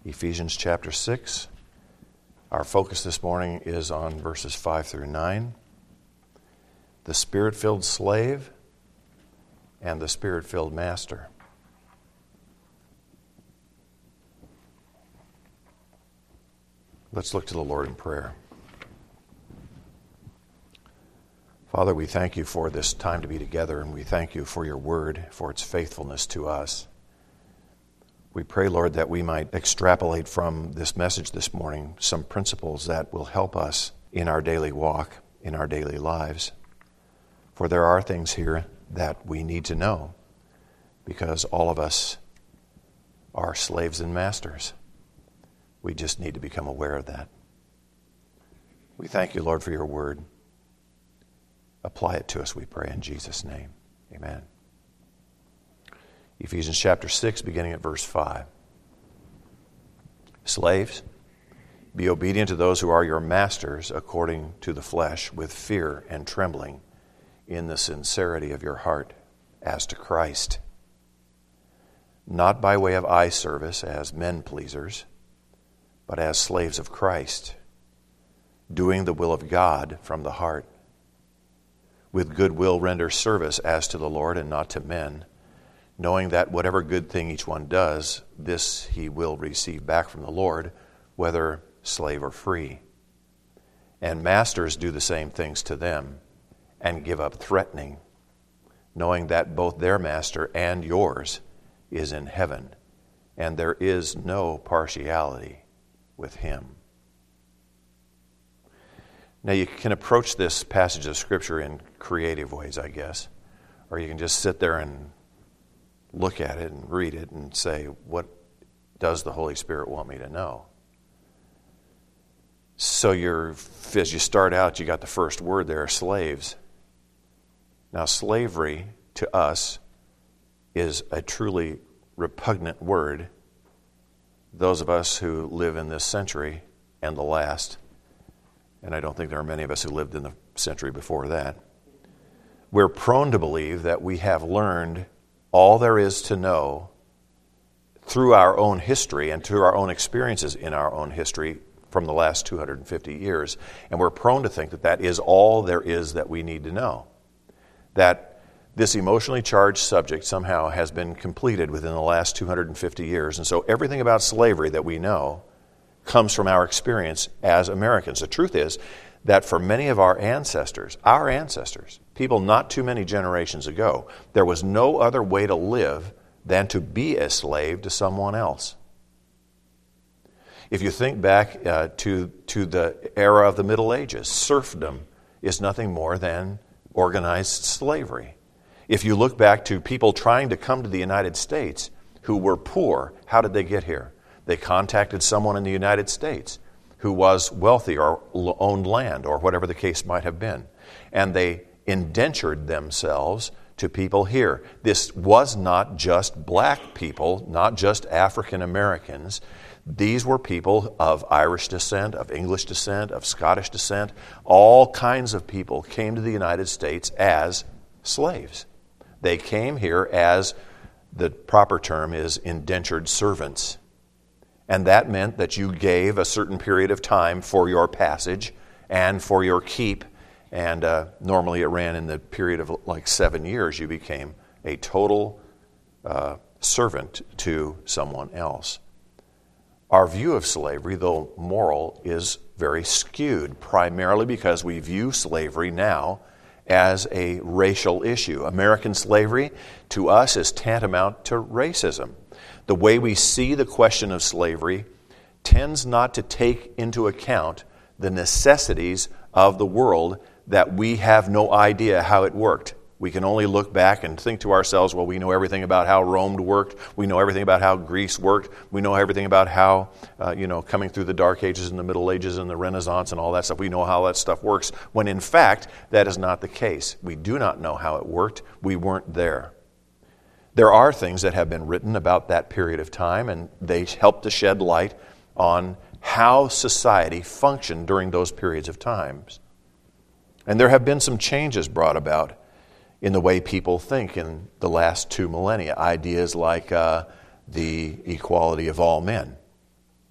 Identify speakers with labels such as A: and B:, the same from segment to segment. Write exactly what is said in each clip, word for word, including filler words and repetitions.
A: Ephesians chapter six. Our focus this morning is on verses five through nine. The Spirit-filled slave and the Spirit-filled master. Let's look to the Lord in prayer. Father, we thank you for this time to be together, and we thank you for your word, for its faithfulness to us. We pray, Lord, that we might extrapolate from this message this morning some principles that will help us in our daily walk, in our daily lives. For there are things here that we need to know, because all of us are slaves and masters. We just need to become aware of that. We thank you, Lord, for your word. Apply it to us, we pray, in Jesus' name. Amen. Ephesians chapter six, beginning at verse five. Slaves, be obedient to those who are your masters according to the flesh, with fear and trembling, in the sincerity of your heart, as to Christ. Not by way of eye service as men pleasers, but as slaves of Christ, doing the will of God from the heart. With good will render service as to the Lord and not to men, knowing that whatever good thing each one does, this he will receive back from the Lord, whether slave or free. And masters do the same things to them, and give up threatening, knowing that both their master and yours is in heaven, and there is no partiality with him. Now, you can approach this passage of Scripture in creative ways, I guess, or you can just sit there and look at it and read it and say, what does the Holy Spirit want me to know? So you're, as you start out, you got the first word there, slaves. Now, slavery to us is a truly repugnant word. Those of us who live in this century and the last, and I don't think there are many of us who lived in the century before that, we're prone to believe that we have learned all there is to know through our own history and through our own experiences in our own history from the last two hundred fifty years. And we're prone to think that that is all there is that we need to know. That this emotionally charged subject somehow has been completed within the last two hundred fifty years. And so everything about slavery that we know comes from our experience as Americans. The truth is that for many of our ancestors, our ancestors, people not too many generations ago, there was no other way to live than to be a slave to someone else. If you think back uh, to, to the era of the Middle Ages, serfdom is nothing more than organized slavery. If you look back to people trying to come to the United States who were poor, how did they get here? They contacted someone in the United States who was wealthy or owned land or whatever the case might have been. And they indentured themselves to people here. This was not just black people, not just African Americans. These were people of Irish descent, of English descent, of Scottish descent. All kinds of people came to the United States as slaves. They came here as, the proper term is, indentured servants. And that meant that you gave a certain period of time for your passage and for your keep. And uh, normally it ran in the period of like seven years. You became a total uh, servant to someone else. Our view of slavery, though moral, is very skewed, primarily because we view slavery now as a racial issue. American slavery, to us, is tantamount to racism. The way we see the question of slavery tends not to take into account the necessities of the world that we have no idea how it worked. We can only look back and think to ourselves, well, we know everything about how Rome worked. We know everything about how Greece worked. We know everything about how, uh, you know, coming through the Dark Ages and the Middle Ages and the Renaissance and all that stuff, we know how that stuff works, when in fact, that is not the case. We do not know how it worked. We weren't there. There are things that have been written about that period of time, and they help to shed light on how society functioned during those periods of times. And there have been some changes brought about in the way people think in the last two millennia. Ideas like uh, the equality of all men.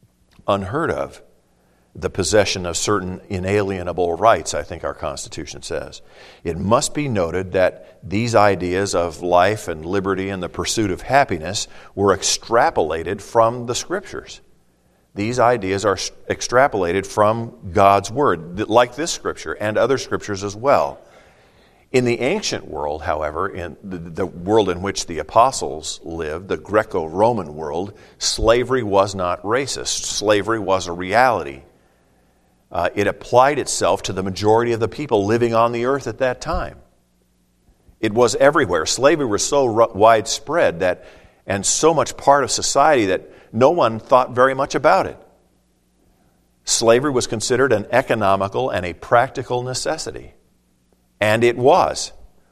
A: unheard of. The possession of certain inalienable rights, I think our Constitution says. It must be noted that these ideas of life and liberty and the pursuit of happiness were extrapolated from the Scriptures. These ideas are extrapolated from God's Word, like this Scripture and other Scriptures as well. In the ancient world, however, in the, the world in which the apostles lived, the Greco-Roman world, slavery was not racist. Slavery was a reality. Uh, it applied itself to the majority of the people living on the earth at that time. It was everywhere. Slavery was so r- widespread that, and so much part of society that no one thought very much about it. Slavery was considered an economical and a practical necessity. And it was.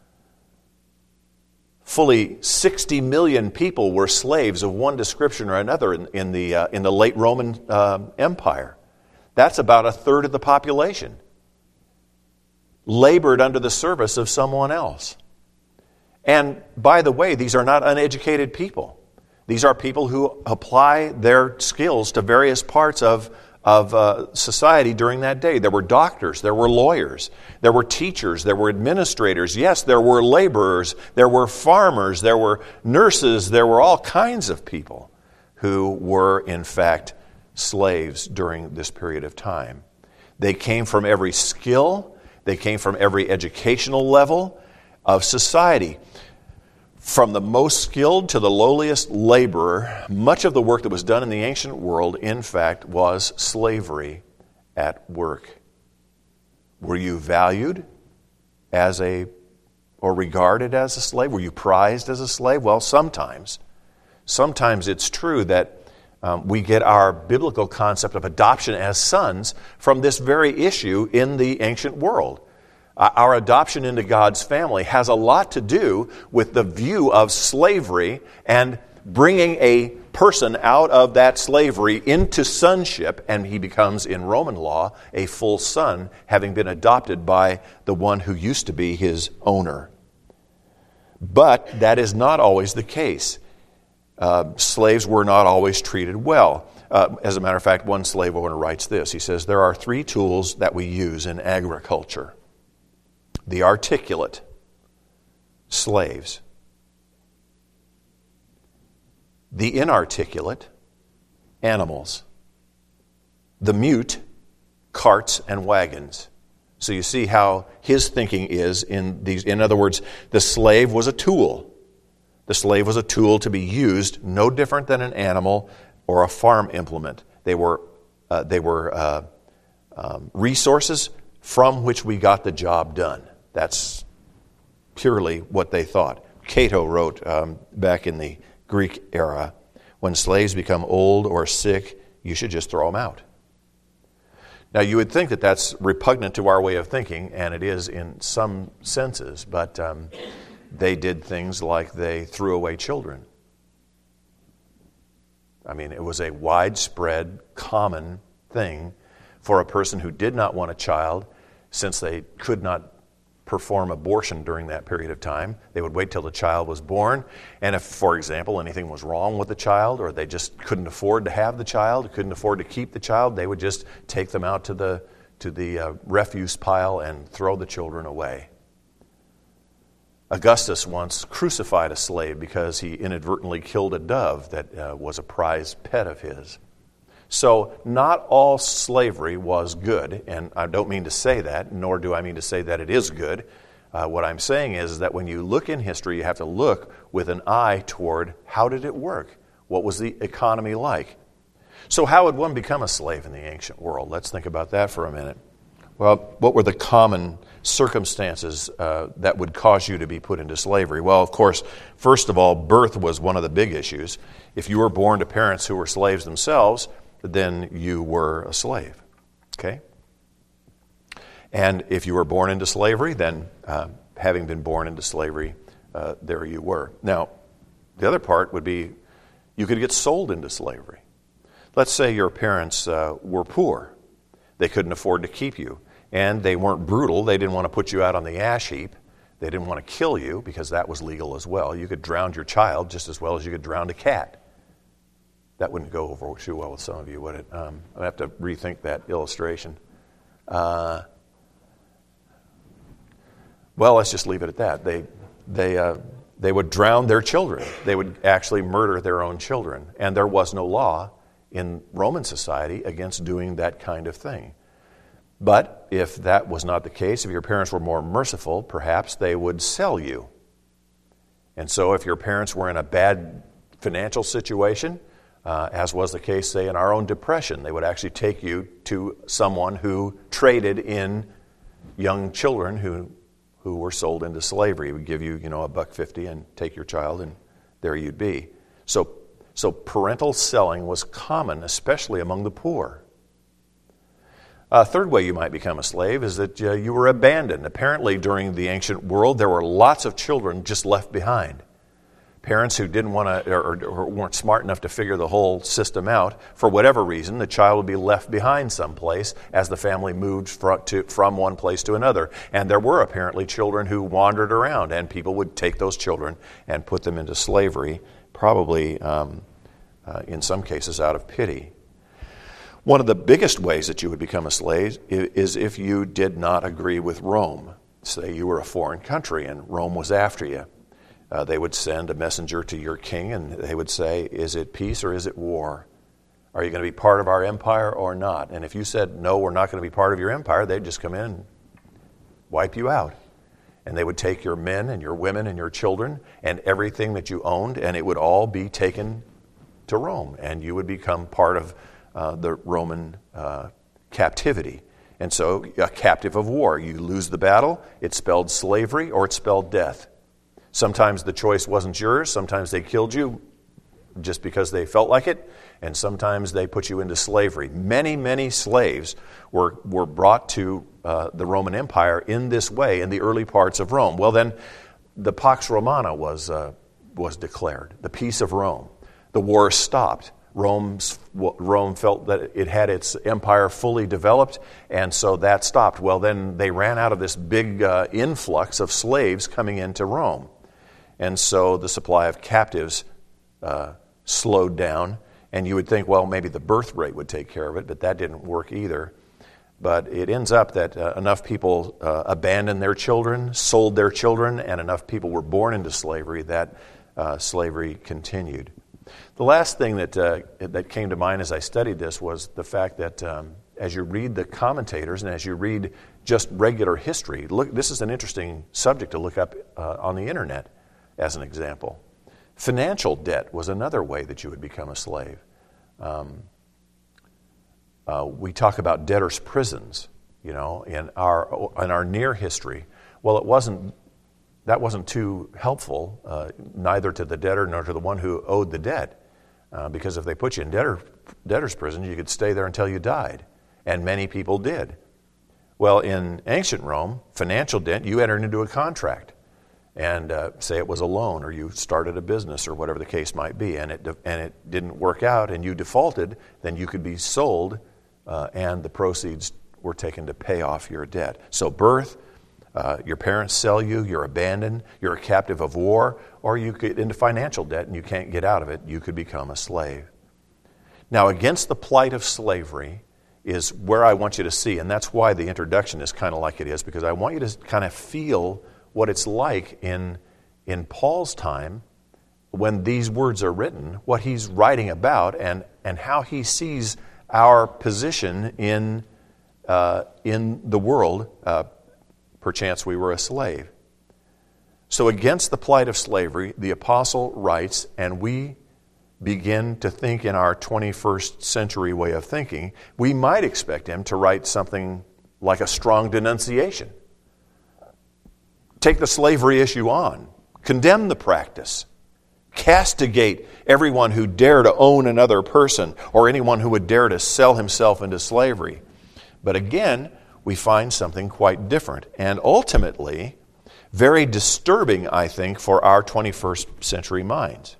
A: Fully sixty million people were slaves of one description or another in, in, the, uh, in the late Roman uh, Empire. That's about a third of the population. Labored under the service of someone else. And by the way, these are not uneducated people. These are people who apply their skills to various parts of, of uh, society during that day. There were doctors, there were lawyers, there were teachers, there were administrators. Yes, there were laborers, there were farmers, there were nurses, there were all kinds of people who were, in fact, slaves during this period of time. They came from every skill, they came from every educational level of society. From the most skilled to the lowliest laborer, much of the work that was done in the ancient world, in fact, was slavery at work. Were you valued as a, or regarded as a slave? Were you prized as a slave? Well, sometimes. Sometimes it's true that Um, we get our biblical concept of adoption as sons from this very issue in the ancient world. Uh, our adoption into God's family has a lot to do with the view of slavery and bringing a person out of that slavery into sonship, and he becomes, in Roman law, a full son, having been adopted by the one who used to be his owner. But that is not always the case. Uh, slaves were not always treated well. Uh, as a matter of fact, one slave owner writes this. He says, there are three tools that we use in agriculture. The articulate, slaves. The inarticulate, animals. The mute, carts and wagons. So you see how his thinking is in these. In other words, the slave was a tool. The slave was a tool to be used, no different than an animal or a farm implement. They were, uh, they were uh, um, resources from which we got the job done. That's purely what they thought. Cato wrote um, back in the Greek era, when slaves become old or sick, you should just throw them out. Now, you would think that that's repugnant to our way of thinking, and it is in some senses, but um, they did things like they threw away children. I mean, it was a widespread, common thing for a person who did not want a child, since they could not perform abortion during that period of time. They would wait till the child was born, and if, for example, anything was wrong with the child, or they just couldn't afford to have the child, couldn't afford to keep the child, they would just take them out to the to the uh, refuse pile and throw the children away. Augustus once crucified a slave because he inadvertently killed a dove that uh, was a prized pet of his. So not all slavery was good, and I don't mean to say that, nor do I mean to say that it is good. Uh, what I'm saying is that when you look in history, you have to look with an eye toward how did it work? What was the economy like? So how would one become a slave in the ancient world? Let's think about that for a minute. Well, what were the common circumstances uh, that would cause you to be put into slavery? Well, of course, first of all, birth was one of the big issues. If you were born to parents who were slaves themselves, then you were a slave. Okay? And if you were born into slavery, then uh, having been born into slavery, uh, there you were. Now, the other part would be you could get sold into slavery. Let's say your parents uh, were poor. They couldn't afford to keep you. And they weren't brutal. They didn't want to put you out on the ash heap. They didn't want to kill you because that was legal as well. You could drown your child just as well as you could drown a cat. That wouldn't go over too well with some of you, would it? Um, I have to rethink that illustration. Uh, well, let's just leave it at that. They, they, uh, they would drown their children. They would actually murder their own children. And there was no law in Roman society against doing that kind of thing. But if that was not the case, if your parents were more merciful, perhaps they would sell you. And so if your parents were in a bad financial situation, uh, as was the case, say, in our own depression, they would actually take you to someone who traded in young children who who were sold into slavery. He would give you, you know, a buck fifty and take your child, and there you'd be. So, so parental selling was common, especially among the poor. A third way you might become a slave is that uh, you were abandoned. Apparently, during the ancient world, there were lots of children just left behind. Parents who didn't want to or, or weren't smart enough to figure the whole system out, for whatever reason, the child would be left behind someplace as the family moved from, to, from one place to another. And there were apparently children who wandered around, and people would take those children and put them into slavery, probably um, uh, in some cases out of pity. One of the biggest ways that you would become a slave is if you did not agree with Rome. Say you were a foreign country and Rome was after you. Uh, they would send a messenger to your king and they would say, is it peace or is it war? Are you going to be part of our empire or not? And if you said, no, we're not going to be part of your empire, they'd just come in and wipe you out. And they would take your men and your women and your children and everything that you owned, and it would all be taken to Rome. And you would become part of uh, the Roman uh, captivity. And so a captive of war. You lose the battle, it spelled slavery or it spelled death. Sometimes the choice wasn't yours. Sometimes they killed you just because they felt like it. And sometimes they put you into slavery. Many, many slaves were, were brought to uh, the Roman Empire in this way in the early parts of Rome. Well, then the Pax Romana was, uh, was declared, the peace of Rome. The war stopped. Rome's, Rome felt that it had its empire fully developed, and so that stopped. Well, then they ran out of this big uh, influx of slaves coming into Rome. And so the supply of captives uh, slowed down, and you would think, well, maybe the birth rate would take care of it, but that didn't work either. But it ends up that uh, enough people uh, abandoned their children, sold their children, and enough people were born into slavery that uh, slavery continued. The last thing that uh, that came to mind as I studied this was the fact that um, as you read the commentators and as you read just regular history, look, this is an interesting subject to look up uh, on the internet as an example. Financial debt was another way that you would become a slave. Um, uh, we talk about debtors' prisons, you know, in our in our near history. Well, it wasn't. That wasn't too helpful, uh, neither to the debtor nor to the one who owed the debt. Uh, because if they put you in debtor, debtor's prison, you could stay there until you died. And many people did. Well, in ancient Rome, financial debt, you entered into a contract. And uh, say it was a loan, or you started a business, or whatever the case might be, and it, de- and it didn't work out, and you defaulted, then you could be sold, uh, and the proceeds were taken to pay off your debt. So birth, Uh, your parents sell you, you're abandoned, you're a captive of war, or you get into financial debt and you can't get out of it, you could become a slave. Now, against the plight of slavery is where I want you to see, and that's why the introduction is kind of like it is, because I want you to kind of feel what it's like in, in Paul's time when these words are written, what he's writing about, and, and how he sees our position in, uh, in the world. Uh, Perchance we were a slave. So against the plight of slavery, the apostle writes, and we begin to think in our twenty-first century way of thinking, we might expect him to write something like a strong denunciation. Take the slavery issue on. Condemn the practice. Castigate everyone who dare to own another person or anyone who would dare to sell himself into slavery. But again, we find something quite different and ultimately very disturbing, I think, for our twenty-first century minds.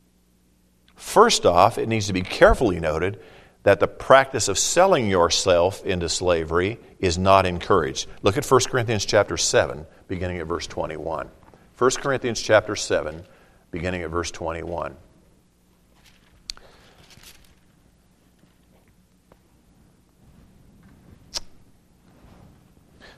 A: First off, it needs to be carefully noted that the practice of selling yourself into slavery is not encouraged. Look at First Corinthians chapter seven, beginning at verse twenty-one. First Corinthians chapter seven, beginning at verse twenty-one.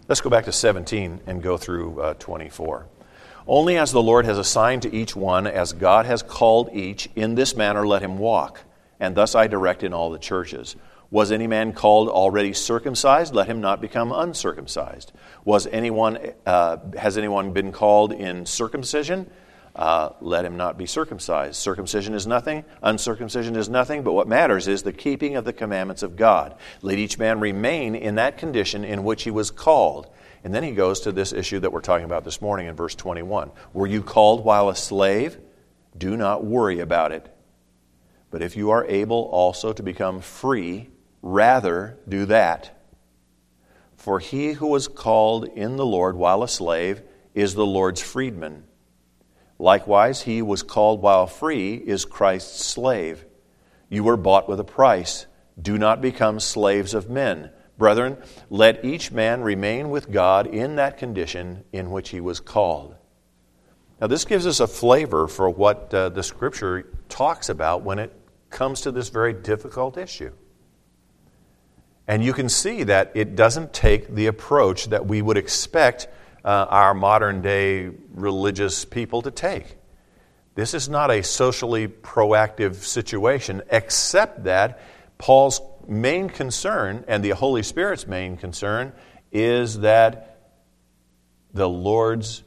A: Let's go back to seventeen and go through uh, twenty-four. Only as the Lord has assigned to each one, as God has called each, in this manner let him walk. And thus I direct in all the churches. Was any man called already circumcised? Let him not become uncircumcised. Was anyone, uh, has anyone been called in circumcision? Uh, let him not be circumcised. Circumcision is nothing, uncircumcision is nothing, but what matters is the keeping of the commandments of God. Let each man remain in that condition in which he was called. And then he goes to this issue that we're talking about this morning in verse twenty-one. Were you called while a slave? Do not worry about it. But if you are able also to become free, rather do that. For he who was called in the Lord while a slave is the Lord's freedman. Likewise, he who was called while free is Christ's slave. You were bought with a price. Do not become slaves of men. Brethren, let each man remain with God in that condition in which he was called. Now, this gives us a flavor for what uh, the Scripture talks about when it comes to this very difficult issue. And you can see that it doesn't take the approach that we would expect uh, our modern-day religious people to take. This is not a socially proactive situation, except that Paul's main concern, and the Holy Spirit's main concern, is that the Lord's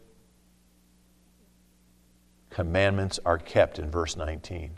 A: commandments are kept in verse nineteen.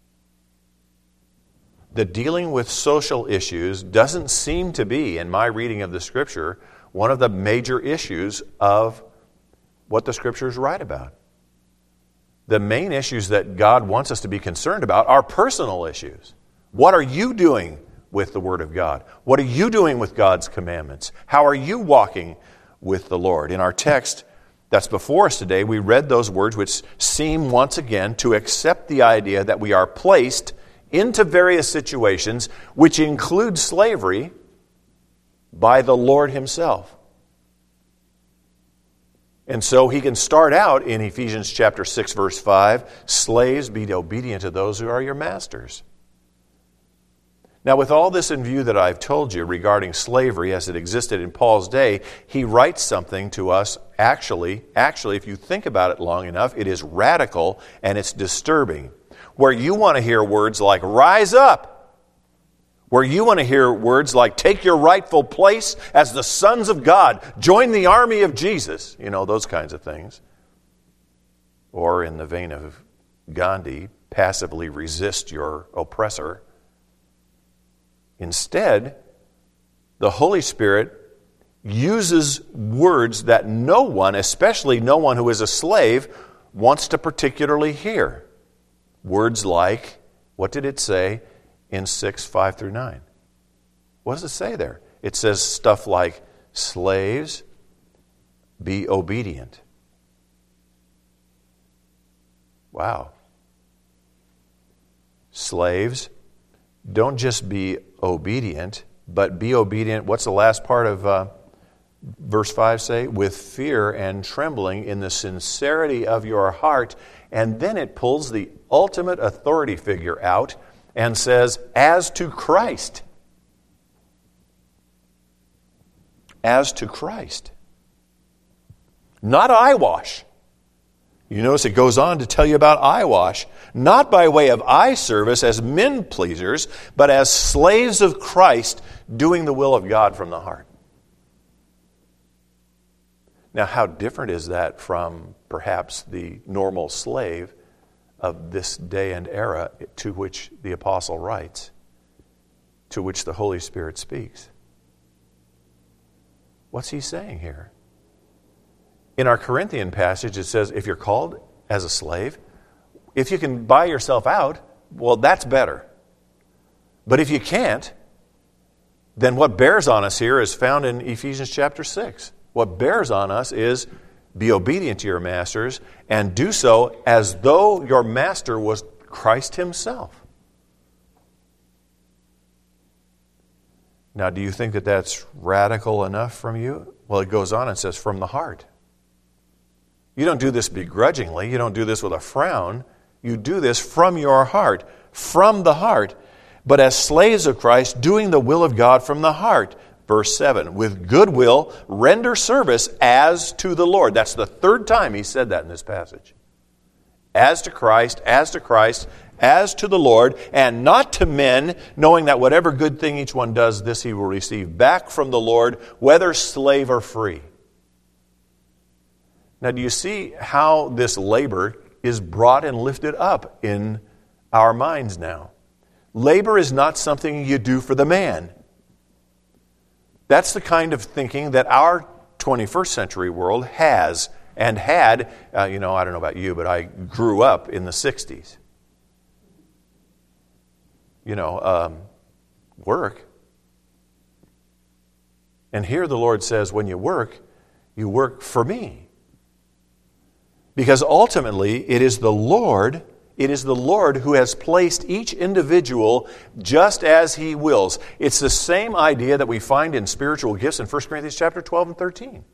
A: The dealing with social issues doesn't seem to be, in my reading of the Scripture, one of the major issues of what the Scriptures write about. The main issues that God wants us to be concerned about are personal issues. What are you doing with the Word of God? What are you doing with God's commandments? How are you walking with the Lord? In our text that's before us today, we read those words which seem once again to accept the idea that we are placed into various situations which include slavery by the Lord Himself. And so he can start out in Ephesians chapter six, verse five, slaves, be obedient to those who are your masters. Now, with all this in view that I've told you regarding slavery as it existed in Paul's day, he writes something to us actually, actually, if you think about it long enough, it is radical and it's disturbing. Where you want to hear words like rise up, where you want to hear words like take your rightful place as the sons of God, join the army of Jesus, you know, those kinds of things. Or in the vein of Gandhi, passively resist your oppressor. Instead, the Holy Spirit uses words that no one, especially no one who is a slave, wants to particularly hear. Words like, what did it say in six, five through nine? What does it say there? It says stuff like, slaves, be obedient. Wow. Slaves, don't just be obedient, but be obedient. What's the last part of uh, verse five say? With fear and trembling in the sincerity of your heart. And then it pulls the ultimate authority figure out and says, as to Christ. As to Christ. Not eyewash. You notice it goes on to tell you about eyewash. Not by way of eye service as men pleasers, but as slaves of Christ doing the will of God from the heart. Now, how different is that from perhaps the normal slave of this day and era to which the apostle writes, to which the Holy Spirit speaks? What's he saying here? In our Corinthian passage, it says, if you're called as a slave, if you can buy yourself out, well, that's better. But if you can't, then what bears on us here is found in Ephesians chapter six. What bears on us is be obedient to your masters and do so as though your master was Christ Himself. Now, do you think that that's radical enough from you? Well, it goes on and says, from the heart. You don't do this begrudgingly. You don't do this with a frown. You do this from your heart, from the heart, but as slaves of Christ, doing the will of God from the heart. Verse seven, with goodwill render service as to the Lord. That's the third time he said that in this passage. As to Christ, as to Christ, as to the Lord, and not to men, knowing that whatever good thing each one does, this he will receive back from the Lord, whether slave or free. Now, do you see how this labor is brought and lifted up in our minds now? Labor is not something you do for the man. That's the kind of thinking that our twenty-first century world has and had. Uh, you know, I don't know about you, but I grew up in the sixties. You know, um, work. And here the Lord says, when you work, you work for me. Because ultimately, it is the Lord It is the Lord who has placed each individual just as He wills. It's the same idea that we find in spiritual gifts in First Corinthians chapter twelve and thirteen.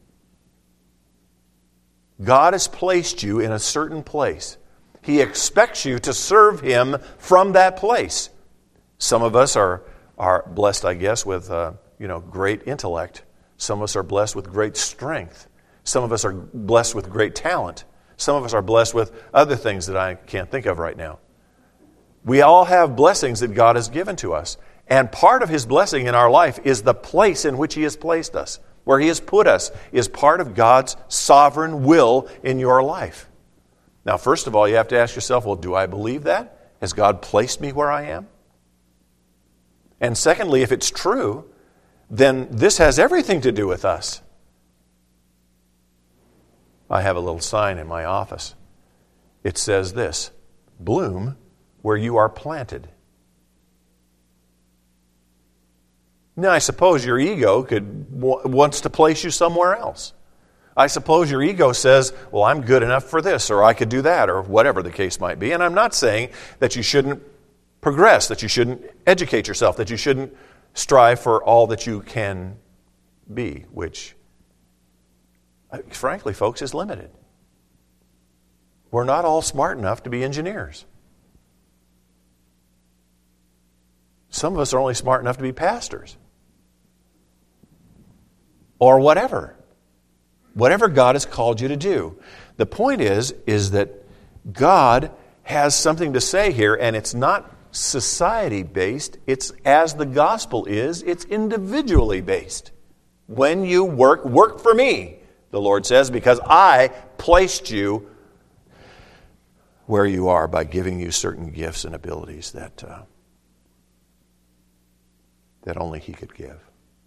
A: God has placed you in a certain place. He expects you to serve Him from that place. Some of us are, are blessed, I guess, with uh, you know great intellect. Some of us are blessed with great strength. Some of us are blessed with great talent. Some of us are blessed with other things that I can't think of right now. We all have blessings that God has given to us. And part of His blessing in our life is the place in which He has placed us. Where He has put us is part of God's sovereign will in your life. Now, first of all, you have to ask yourself, well, do I believe that? Has God placed me where I am? And secondly, if it's true, then this has everything to do with us. I have a little sign in my office. It says this, bloom where you are planted. Now, I suppose your ego could wants to place you somewhere else. I suppose your ego says, well, I'm good enough for this, or I could do that, or whatever the case might be. And I'm not saying that you shouldn't progress, that you shouldn't educate yourself, that you shouldn't strive for all that you can be, which frankly, folks, is limited. We're not all smart enough to be engineers. Some of us are only smart enough to be pastors. Or whatever. Whatever God has called you to do. The point is, is that God has something to say here, and it's not society-based. It's, as the gospel is, it's individually based. When you work, work for me. The Lord says, because I placed you where you are by giving you certain gifts and abilities that uh, that only He could give.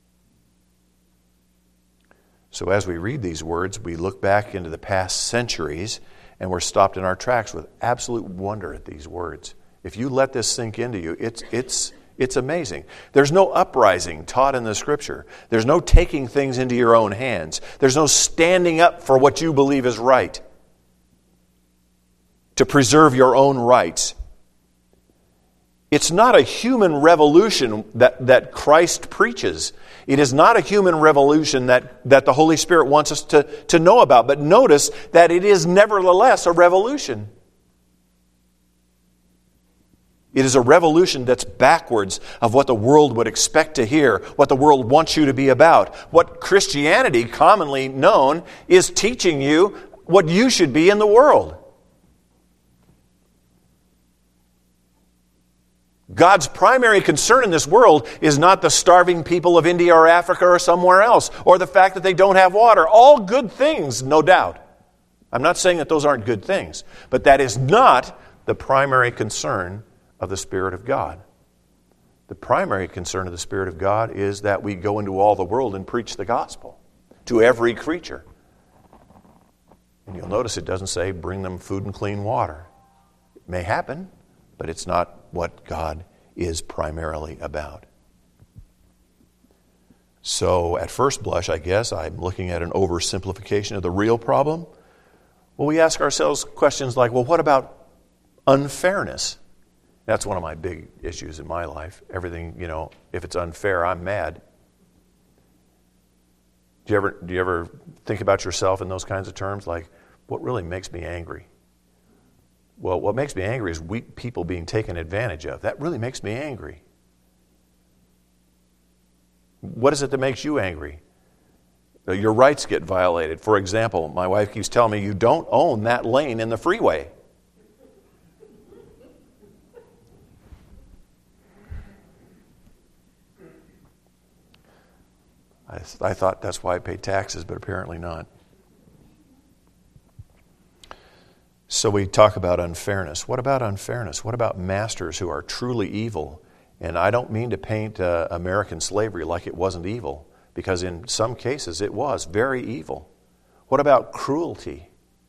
A: So as we read these words, we look back into the past centuries and we're stopped in our tracks with absolute wonder at these words. If you let this sink into you, it's it's It's amazing. There's no uprising taught in the Scripture. There's no taking things into your own hands. There's no standing up for what you believe is right, to preserve your own rights. It's not a human revolution that, that Christ preaches. It is not a human revolution that, that the Holy Spirit wants us to, to know about. But notice that it is nevertheless a revolution. It is a revolution that's backwards of what the world would expect to hear, what the world wants you to be about. What Christianity, commonly known, is teaching you what you should be in the world. God's primary concern in this world is not the starving people of India or Africa or somewhere else, or the fact that they don't have water. All good things, no doubt. I'm not saying that those aren't good things, but that is not the primary concern of the Spirit of God. The primary concern of the Spirit of God is that we go into all the world and preach the gospel to every creature. And you'll notice it doesn't say bring them food and clean water. It may happen, but it's not what God is primarily about. So at first blush, I guess, I'm looking at an oversimplification of the real problem. Well, we ask ourselves questions like, well, what about unfairness? That's one of my big issues in my life. Everything, you know, if it's unfair, I'm mad. Do you ever do you ever think about yourself in those kinds of terms? Like, what really makes me angry? Well, what makes me angry is weak people being taken advantage of. That really makes me angry. What is it that makes you angry? Your rights get violated. For example, my wife keeps telling me, you don't own that lane in the freeway. I, I thought that's why I pay taxes, but apparently not. So we talk about unfairness. What about unfairness? What about masters who are truly evil? And I don't mean to paint uh, American slavery like it wasn't evil, because in some cases it was very evil. What about cruelty?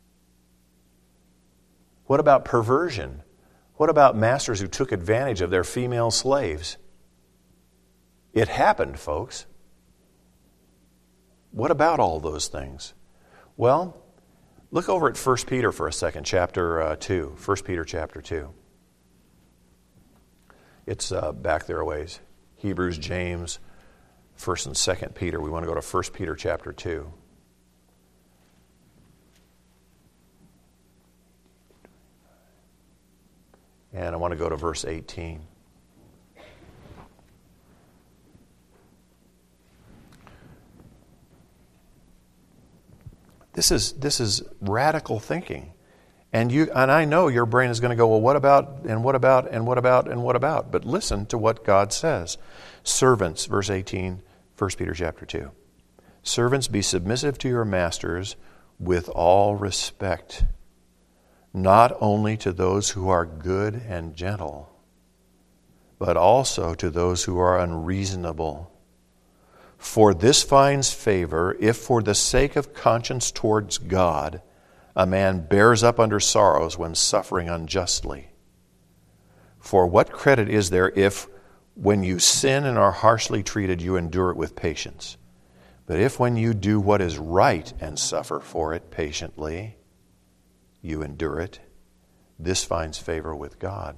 A: What about perversion? What about masters who took advantage of their female slaves? It happened, folks. What about all those things? Well, look over at First Peter for a second, chapter uh, two. First Peter chapter two. It's uh, back there a ways. Hebrews, James, First and Second Peter. We want to go to First Peter chapter two. And I want to go to verse eighteen. This is this is radical thinking. And you and I know your brain is going to go, well, what about, and what about, and what about, and what about? But listen to what God says. Servants, verse eighteen, First Peter chapter two. Servants, be submissive to your masters with all respect, not only to those who are good and gentle, but also to those who are unreasonable. For this finds favor if for the sake of conscience towards God, a man bears up under sorrows when suffering unjustly. For what credit is there if, when you sin and are harshly treated, you endure it with patience? But if when you do what is right and suffer for it patiently, you endure it, this finds favor with God.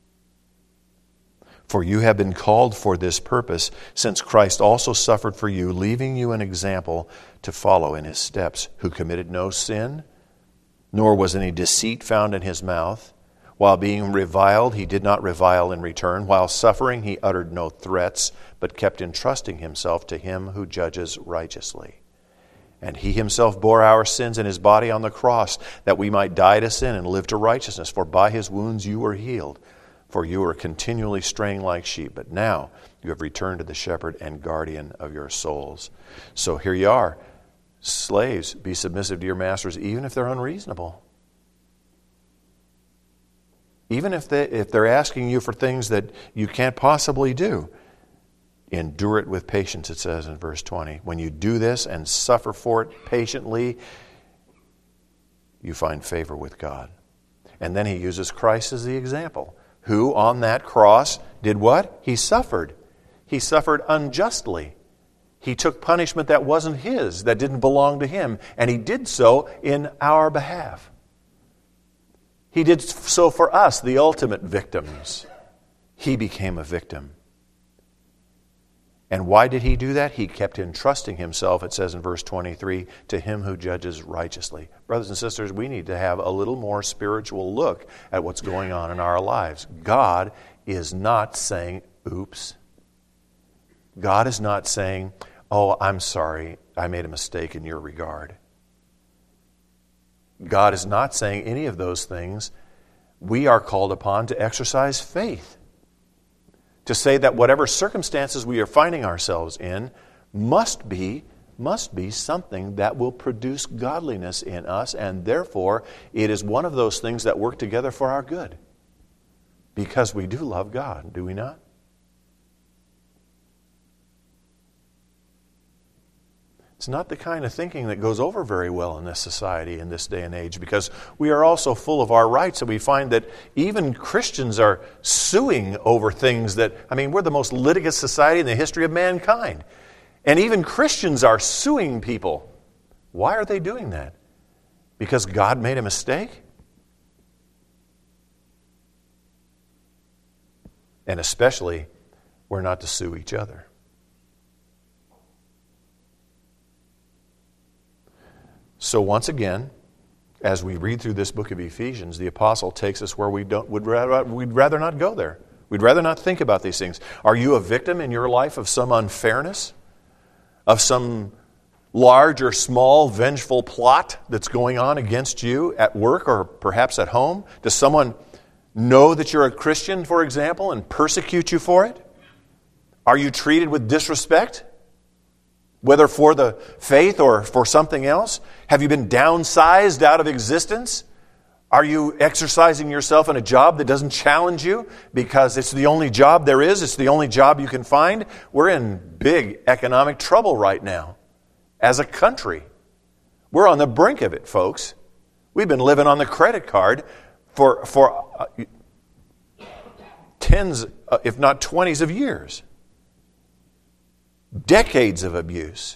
A: For you have been called for this purpose, since Christ also suffered for you, leaving you an example to follow in his steps, who committed no sin, nor was any deceit found in his mouth. While being reviled, he did not revile in return. While suffering, he uttered no threats, but kept entrusting himself to him who judges righteously. And he himself bore our sins in his body on the cross, that we might die to sin and live to righteousness. For by his wounds you were healed. For you were continually straying like sheep, but now you have returned to the shepherd and guardian of your souls. So here you are. Slaves, be submissive to your masters, even if they're unreasonable. Even if, they, if they're asking you for things that you can't possibly do. Endure it with patience, it says in verse twenty. When you do this and suffer for it patiently, you find favor with God. And then he uses Christ as the example, who on that cross did what? He suffered. He suffered unjustly. He took punishment that wasn't his, that didn't belong to him, and he did so in our behalf. He did so for us, the ultimate victims. He became a victim. And why did he do that? He kept entrusting himself, it says in verse twenty-three, to him who judges righteously. Brothers and sisters, we need to have a little more spiritual look at what's going on in our lives. God is not saying, oops. God is not saying, oh, I'm sorry, I made a mistake in your regard. God is not saying any of those things. We are called upon to exercise faith. To say that whatever circumstances we are finding ourselves in must be, must be something that will produce godliness in us, and therefore it is one of those things that work together for our good. Because we do love God, do we not? It's not the kind of thinking that goes over very well in this society in this day and age, because we are also full of our rights, and we find that even Christians are suing over things that, I mean, we're the most litigious society in the history of mankind. And even Christians are suing people. Why are they doing that? Because God made a mistake? And especially, we're not to sue each other. So once again, as we read through this book of Ephesians, the apostle takes us where we don't would rather we'd rather not go there. We'd rather not think about these things. Are you a victim in your life of some unfairness? of some large or small vengeful plot that's going on against you at work or perhaps at home? Does someone know that you're a Christian, for example, and persecute you for it? Are you treated with disrespect, whether for the faith or for something else? Have you been downsized out of existence? Are you exercising yourself in a job that doesn't challenge you because it's the only job there is, it's the only job you can find? We're in big economic trouble right now as a country. We're on the brink of it, folks. We've been living on the credit card for, for uh, tens, uh, if not twenties of years. Decades of abuse.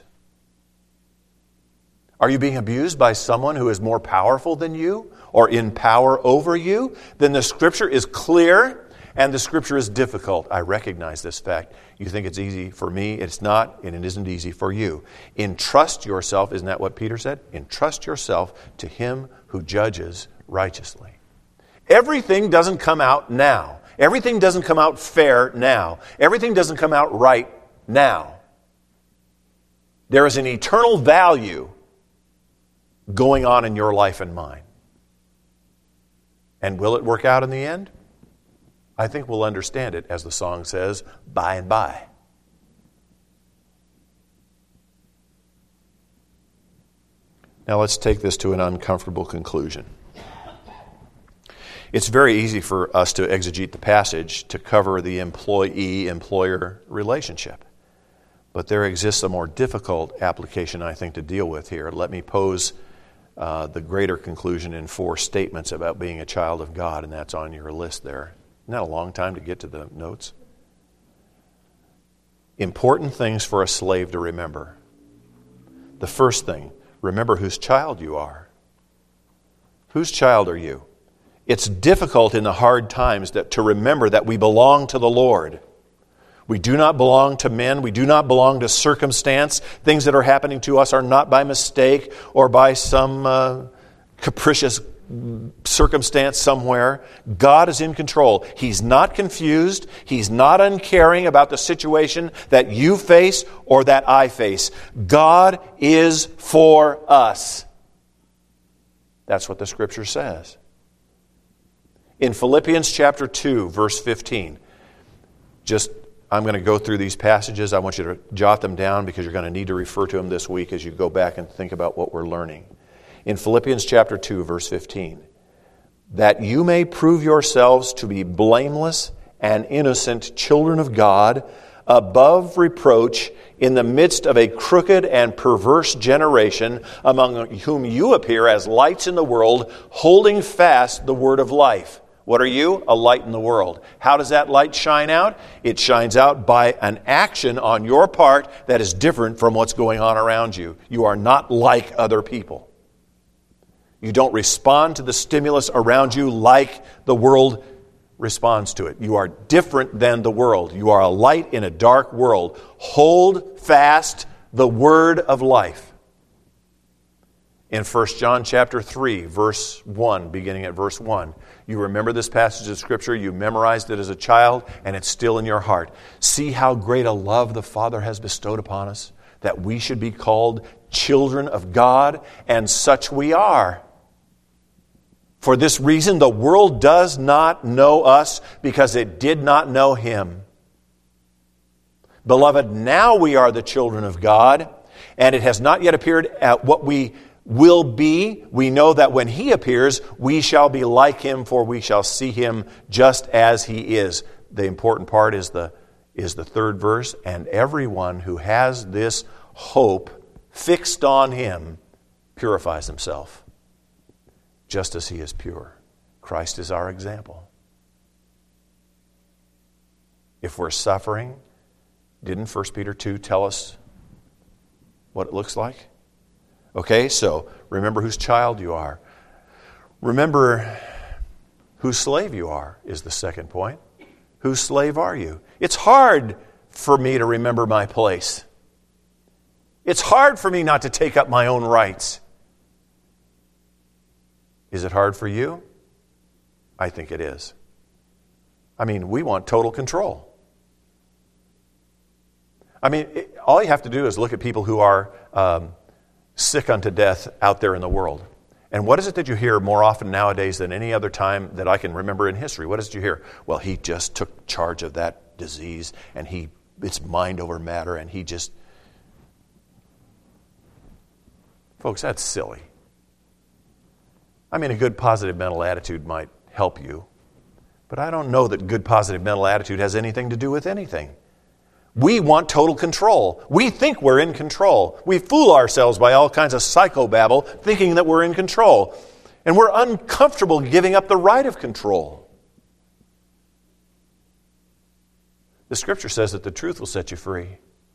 A: Are you being abused by someone who is more powerful than you or in power over you? Then the Scripture is clear and the Scripture is difficult. I recognize this fact. You think it's easy for me. It's not, and it isn't easy for you. Entrust yourself, isn't that what Peter said? Entrust yourself to Him who judges righteously. Everything doesn't come out now. Everything doesn't come out fair now. Everything doesn't come out right now. There is an eternal value going on in your life and mine. And will it work out in the end? I think we'll understand it, as the song says, by and by. Now let's take this to an uncomfortable conclusion. It's very easy for us to exegete the passage to cover the employee-employer relationship. But there exists a more difficult application, I think, to deal with here. Let me pose uh, the greater conclusion in four statements about being a child of God, and that's on your list there. Isn't that a long time to get to the notes? Important things for a slave to remember. The first thing, remember whose child you are. Whose child are you? It's difficult in the hard times that, to remember that we belong to the Lord. We do not belong to men. We do not belong to circumstance. Things that are happening to us are not by mistake or by some uh, capricious circumstance somewhere. God is in control. He's not confused. He's not uncaring about the situation that you face or that I face. God is for us. That's what the Scripture says. In Philippians chapter two, verse fifteen, just I'm going to go through these passages. I want you to jot them down because you're going to need to refer to them this week as you go back and think about what we're learning. In Philippians chapter two, verse fifteen, that you may prove yourselves to be blameless and innocent children of God, above reproach in the midst of a crooked and perverse generation, among whom you appear as lights in the world, holding fast the word of life. What are you? A light in the world. How does that light shine out? It shines out by an action on your part that is different from what's going on around you. You are not like other people. You don't respond to the stimulus around you like the world responds to it. You are different than the world. You are a light in a dark world. Hold fast the word of life. In First John chapter three, verse one, beginning at verse one, you remember this passage of Scripture, you memorized it as a child, and it's still in your heart. See how great a love the Father has bestowed upon us, that we should be called children of God, and such we are. For this reason, the world does not know us, because it did not know Him. Beloved, now we are the children of God, and it has not yet appeared at what we will be. We know that when He appears, we shall be like Him, for we shall see Him just as He is. The important part is the, is the third verse. And everyone who has this hope fixed on Him purifies himself, just as He is pure. Christ is our example. If we're suffering, didn't First Peter two tell us what it looks like? Okay, so remember whose child you are. Remember whose slave you are is the second point. Whose slave are you? It's hard for me to remember my place. It's hard for me not to take up my own rights. Is it hard for you? I think it is. I mean, we want total control. I mean, it, all you have to do is look at people who are um, sick unto death out there in the world. And what is it that you hear more often nowadays than any other time that I can remember in history? What is it you hear? Well, he just took charge of that disease, and he it's mind over matter, and he just... Folks, that's silly. I mean, a good positive mental attitude might help you, but I don't know that good positive mental attitude has anything to do with anything. We want total control. We think we're in control. We fool ourselves by all kinds of psychobabble thinking that we're in control. And we're uncomfortable giving up the right of control. The Scripture says that the truth will set you free.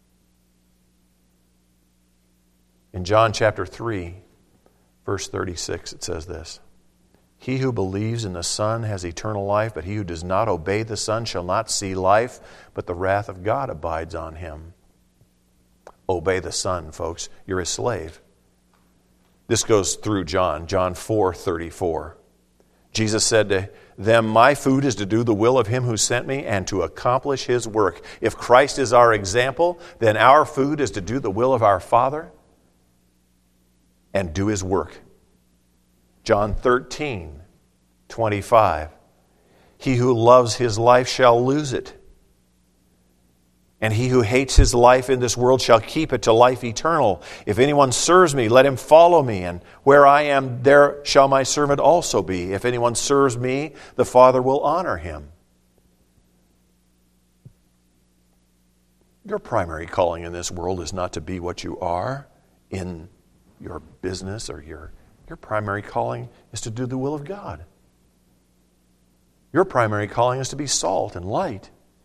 A: In John chapter three, verse thirty-six, it says this: He who believes in the Son has eternal life, but he who does not obey the Son shall not see life, but the wrath of God abides on him. Obey the Son, folks. You're a slave. This goes through John, John four thirty-four. Jesus said to them, My food is to do the will of him who sent me and to accomplish his work. If Christ is our example, then our food is to do the will of our Father and do his work. John thirteen twenty-five. He who loves his life shall lose it, and he who hates his life in this world shall keep it to life eternal. If anyone serves me, let him follow me, and where I am, there shall my servant also be. If anyone serves me, the Father will honor him. Your primary calling in this world is not to be what you are in your business or your Your primary calling is to do the will of God. Your primary calling is to be salt and light.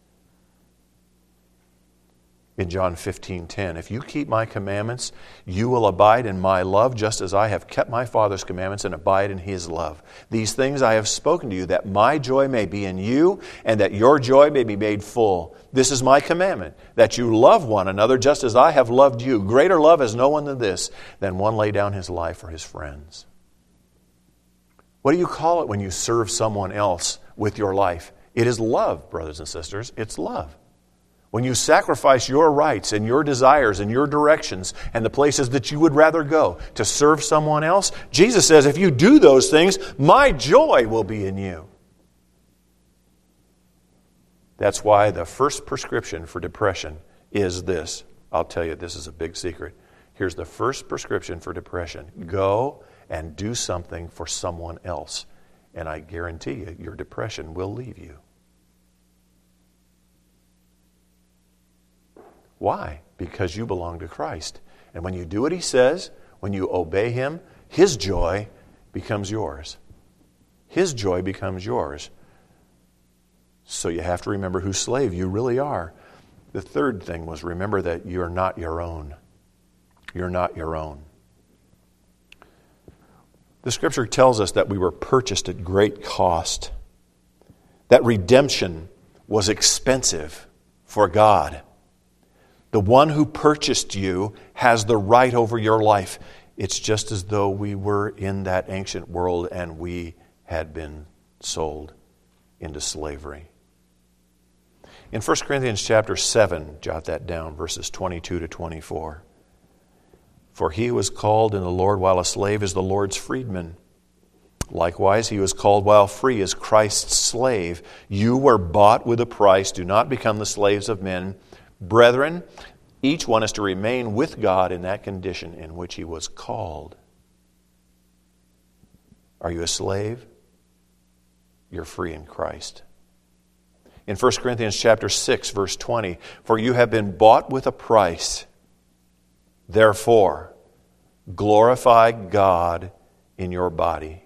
A: In John fifteen ten, if you keep my commandments, you will abide in my love, just as I have kept my Father's commandments and abide in his love. These things I have spoken to you, that my joy may be in you, and that your joy may be made full. This is my commandment, that you love one another just as I have loved you. Greater love has no one than this, than one lay down his life for his friends. What do you call it when you serve someone else with your life? It is love, brothers and sisters. It's love. When you sacrifice your rights and your desires and your directions and the places that you would rather go to serve someone else, Jesus says, if you do those things, my joy will be in you. That's why the first prescription for depression is this. I'll tell you, this is a big secret. Here's the first prescription for depression. Go and do something for someone else. And I guarantee you, your depression will leave you. Why? Because you belong to Christ. And when you do what he says, when you obey him, his joy becomes yours. His joy becomes yours. So you have to remember whose slave you really are. The third thing was remember that you're not your own. You're not your own. The Scripture tells us that we were purchased at great cost. That redemption was expensive for God. The one who purchased you has the right over your life. It's just as though we were in that ancient world and we had been sold into slavery. In First Corinthians chapter seven, jot that down, verses twenty-two to twenty-four. For he who was called in the Lord while a slave is the Lord's freedman. Likewise, he who was called while free is Christ's slave. You were bought with a price. Do not become the slaves of men. Brethren, each one is to remain with God in that condition in which he was called. Are you a slave? You're free in Christ. In First Corinthians chapter six, verse twenty, for you have been bought with a price. Therefore, glorify God in your body.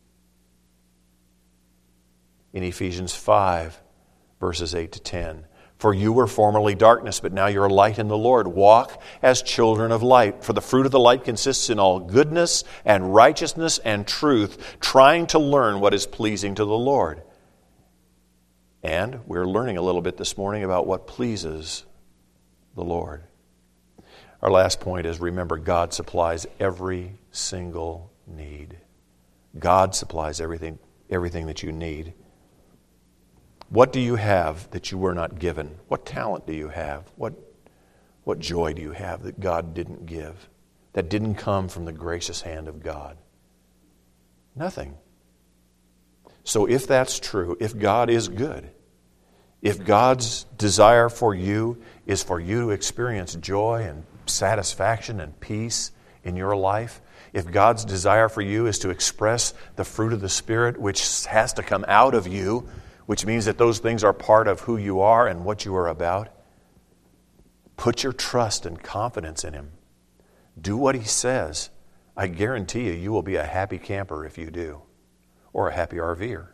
A: In Ephesians five, verses eight to ten, for you were formerly darkness, but now you are light in the Lord. Walk as children of light. For the fruit of the light consists in all goodness and righteousness and truth, trying to learn what is pleasing to the Lord. And we're learning a little bit this morning about what pleases the Lord. Our last point is, remember, God supplies every single need. God supplies everything, everything that you need. What do you have that you were not given? What talent do you have? What, What joy do you have that God didn't give, that didn't come from the gracious hand of God? Nothing. So if that's true, if God is good, if God's desire for you is for you to experience joy and satisfaction and peace in your life, if God's desire for you is to express the fruit of the Spirit, which has to come out of you, which means that those things are part of who you are and what you are about, put your trust and confidence in Him. Do what He says. I guarantee you, you will be a happy camper if you do, or a happy RVer.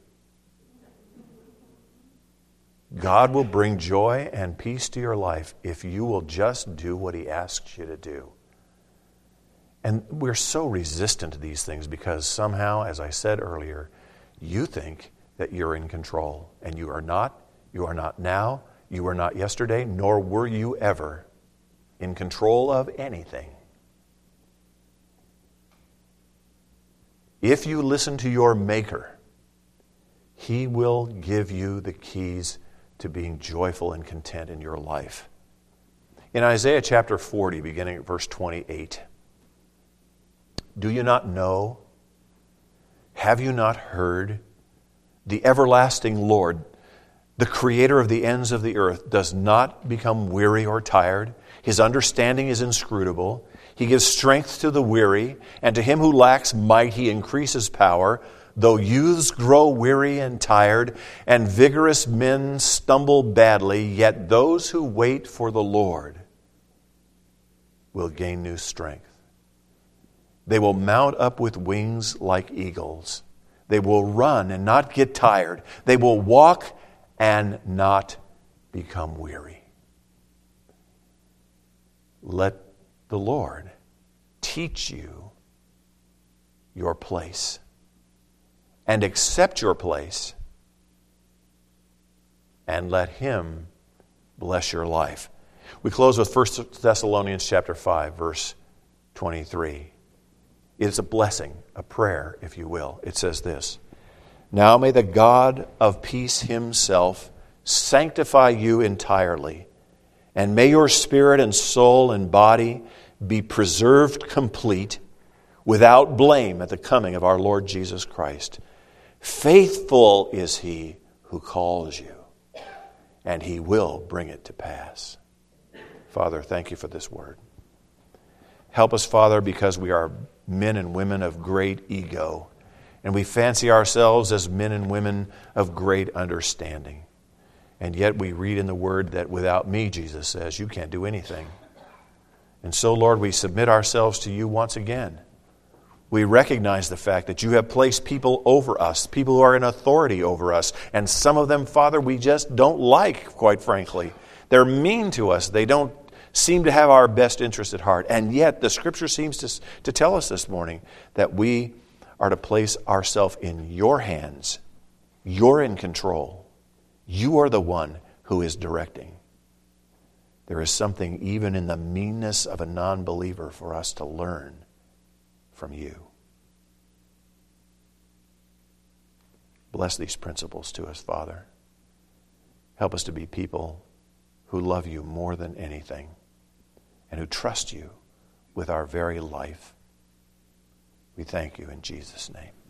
A: God will bring joy and peace to your life if you will just do what He asks you to do. And we're so resistant to these things because somehow, as I said earlier, you think that you're in control. And you are not. You are not now. You were not yesterday, nor were you ever in control of anything. If you listen to your Maker, He will give you the keys to being joyful and content in your life. In Isaiah chapter forty, beginning at verse twenty-eight, do you not know? Have you not heard? The everlasting Lord, the Creator of the ends of the earth, does not become weary or tired. His understanding is inscrutable. He gives strength to the weary, and to him who lacks might He increases power. Though youths grow weary and tired, and vigorous men stumble badly, yet those who wait for the Lord will gain new strength. They will mount up with wings like eagles. They will run and not get tired. They will walk and not become weary. Let the Lord teach you your place and accept your place, and let Him bless your life. We close with First Thessalonians chapter five, verse twenty-three. It is a blessing, a prayer, if you will. It says this: Now may the God of peace Himself sanctify you entirely, and may your spirit and soul and body be preserved complete, without blame at the coming of our Lord Jesus Christ. Faithful is He who calls you, and He will bring it to pass. Father, thank You for this word. Help us, Father, because we are men and women of great ego, and we fancy ourselves as men and women of great understanding. And yet we read in the Word that without me, Jesus says, you can't do anything. And so, Lord, we submit ourselves to You once again. We recognize the fact that You have placed people over us, people who are in authority over us. And some of them, Father, we just don't like, quite frankly. They're mean to us. They don't seem to have our best interest at heart. And yet the Scripture seems to, to tell us this morning that we are to place ourselves in Your hands. You're in control. You are the one who is directing. There is something even in the meanness of a non-believer for us to learn from You. Bless these principles to us, Father. Help us to be people who love You more than anything and who trust You with our very life. We thank You in Jesus' name.